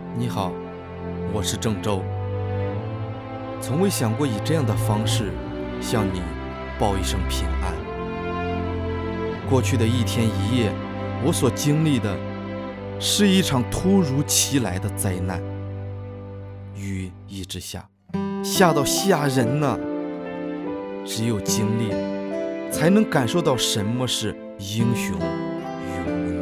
你好，我是郑州。从未想过以这样的方式向你报一声平安。过去的一天一夜，我所经历的是一场突如其来的灾难。雨一直下，下到吓人呢。只有经历了，才能感受到什么是英雄与无奈。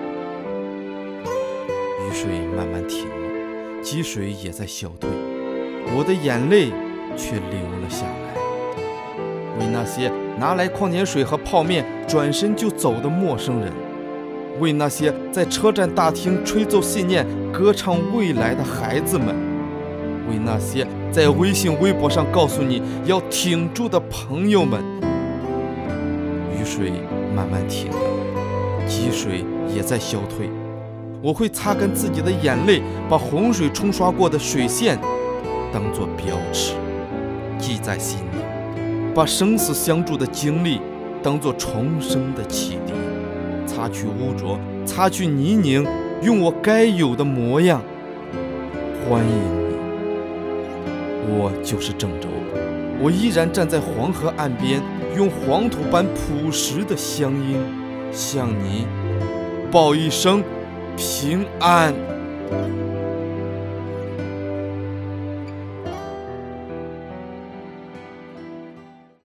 雨水慢慢停了，积水也在消退，我的眼泪却流了下来。为那些拿来矿泉水和泡面转身就走的陌生人，为那些在车站大厅吹奏信念歌唱未来的孩子们，为那些在微信微博上告诉你要挺住的朋友们。雨水慢慢停了，积水也在消退，我会擦干自己的眼泪，把洪水冲刷过的水线当作标尺记在心里，把生死相助的经历当作重生的启迪，擦去污浊，擦去泥泞，用我该有的模样欢迎你。我就是郑州，我依然站在黄河岸边，用黄土般朴实的乡音向你报一声平安。